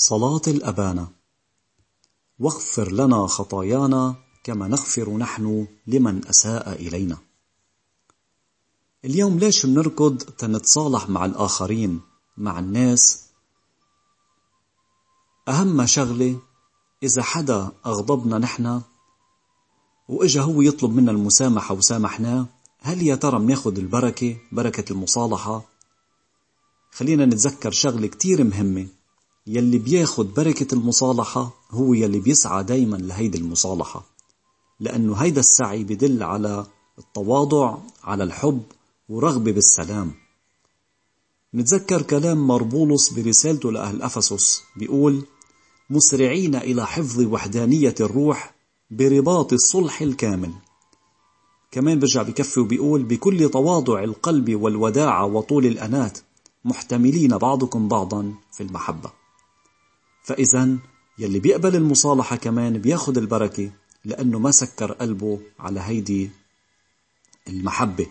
صلاة الأبانا. واغفر لنا خطايانا كما نغفر نحن لمن أساء إلينا. اليوم ليش بنركض تنتصالح مع الآخرين، مع الناس؟ أهم شغلة، إذا حدا أغضبنا نحن وإجا هو يطلب منا المسامحة وسامحناه، هل يا ترى بناخد بركة المصالحة؟ خلينا نتذكر شغلة كتير مهمة، يلي بياخد بركة المصالحة هو يلي بيسعى دايما لهيدي المصالحة، لأنه هيدا السعي بدل على التواضع، على الحب ورغبة بالسلام. نتذكر كلام مربولس برسالته لأهل أفسس، بيقول: مسرعين إلى حفظ وحدانية الروح برباط الصلح الكامل. كمان برجع بكفي وبيقول: بكل تواضع القلب والوداعة وطول الأنات، محتملين بعضكم بعضا في المحبة. فإذن يلي بيقبل المصالحة كمان بياخد البركة، لأنه ما سكر قلبه على هيدي المحبة.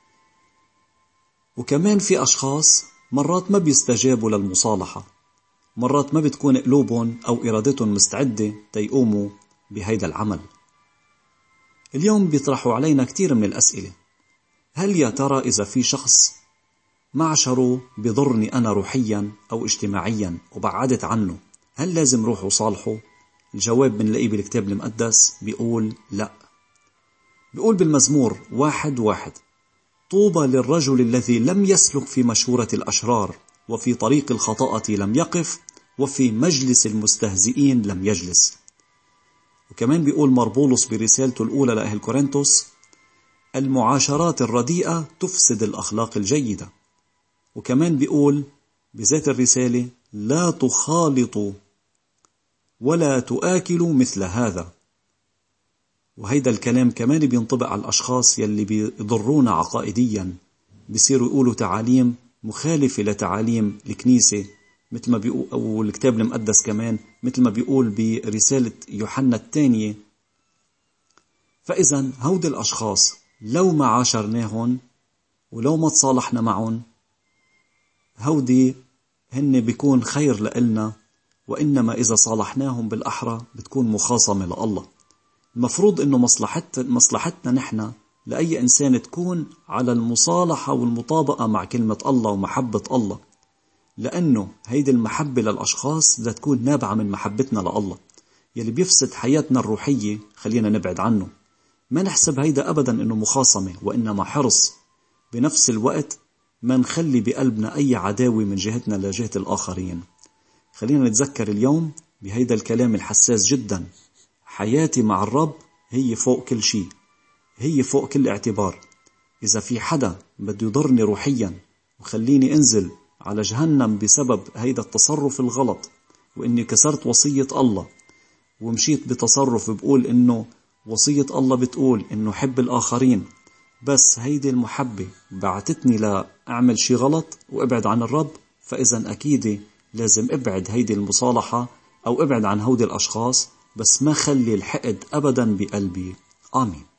وكمان في أشخاص مرات ما بيستجابوا للمصالحة، مرات ما بتكون قلوبهم أو إرادتهم مستعدة تيقوموا بهيدا العمل. اليوم بيطرحوا علينا كتير من الأسئلة. هل يا ترى إذا في شخص معشره بضرني أنا روحيا أو اجتماعيا وبعدت عنه، هل لازم روح وصالحه؟ الجواب بنلاقيه بالكتاب المقدس، بيقول لا. بيقول بالمزمور 1:1: طوبى للرجل الذي لم يسلك في مشورة الأشرار، وفي طريق الخطاءة لم يقف، وفي مجلس المستهزئين لم يجلس. وكمان بيقول مربولس برسالته الأولى لأهل كورنثوس: المعاشرات الرديئة تفسد الأخلاق الجيدة. وكمان بيقول بذات الرسالة: لا تخالطوا ولا تآكلوا مثل هذا. وهيدا الكلام كمان بينطبق على الأشخاص يلي بيضرونا عقائديا، بيصيروا يقولوا تعاليم مخالفة لتعاليم الكنيسة، مثل ما بيقول أو الكتاب المقدس كمان، مثل ما بيقول برسالة يوحنا الثانية. فإذا هود الأشخاص لو ما عاشرناهم ولو ما تصالحنا معهم، هودي هن بيكون خير لإلنا، وإنما إذا صالحناهم بالأحرى بتكون مخاصمة لله. المفروض إنه مصلحتنا نحن لأي إنسان تكون على المصالحة والمطابقة مع كلمة الله ومحبة الله، لأنه هيدي المحبة للأشخاص بدها تكون نابعة من محبتنا لله. يلي بيفسد حياتنا الروحية خلينا نبعد عنه. ما نحسب هيدا أبدا إنه مخاصمة، وإنما حرص. بنفس الوقت ما نخلي بقلبنا أي عداوة من جهتنا لجهة الآخرين. خلينا نتذكر اليوم بهيدا الكلام الحساس جدا: حياتي مع الرب هي فوق كل شيء، هي فوق كل اعتبار. إذا في حدا بده يضرني روحيا وخليني انزل على جهنم بسبب هيدا التصرف الغلط، وإني كسرت وصية الله ومشيت بتصرف بقول إنه وصية الله بتقول إنه حب الآخرين، بس هيدي المحبة بعتتني لأعمل شي غلط وابعد عن الرب، فإذا أكيد لازم ابعد هيدي المصالحة أو ابعد عن هودي الأشخاص، بس ما خلي الحقد أبدا بقلبي. آمين.